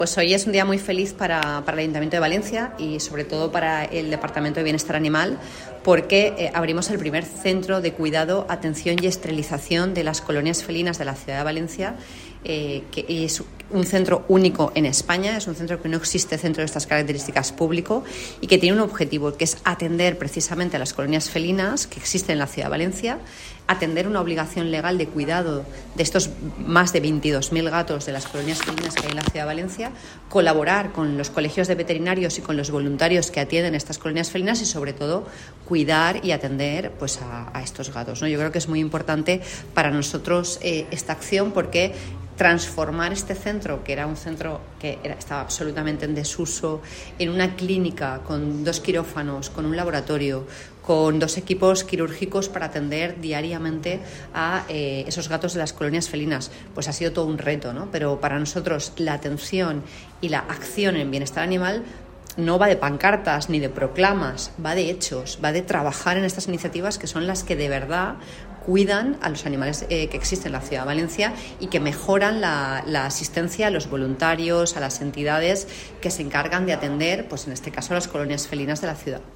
Pues hoy es un día muy feliz para el Ayuntamiento de Valencia y sobre todo para el Departamento de Bienestar Animal, porque abrimos el primer centro de cuidado, atención y esterilización de las colonias felinas de la ciudad de Valencia, que es un centro único en España, es un centro que no existe centro de estas características público y que tiene un objetivo, que es atender precisamente a las colonias felinas que existen en la ciudad de Valencia, atender una obligación legal de cuidado de estos más de 22.000 gatos de las colonias felinas que hay en la ciudad de Valencia, colaborar con los colegios de veterinarios y con los voluntarios que atienden estas colonias felinas y sobre todo cuidar y atender pues a estos gatos, ¿no? Yo creo que es muy importante para nosotros esta acción, porque transformar este centro, que era un centro que estaba absolutamente en desuso, en una clínica con 2 quirófanos, con un laboratorio, con 2 equipos quirúrgicos para atender diariamente a esos gatos de las colonias felinas, pues ha sido todo un reto, ¿no? Pero para nosotros la atención y la acción en bienestar animal no va de pancartas ni de proclamas, va de hechos, va de trabajar en estas iniciativas que son las que de verdad cuidan a los animales que existen en la ciudad de Valencia y que mejoran la asistencia a los voluntarios, a las entidades que se encargan de atender, pues en este caso, a las colonias felinas de la ciudad.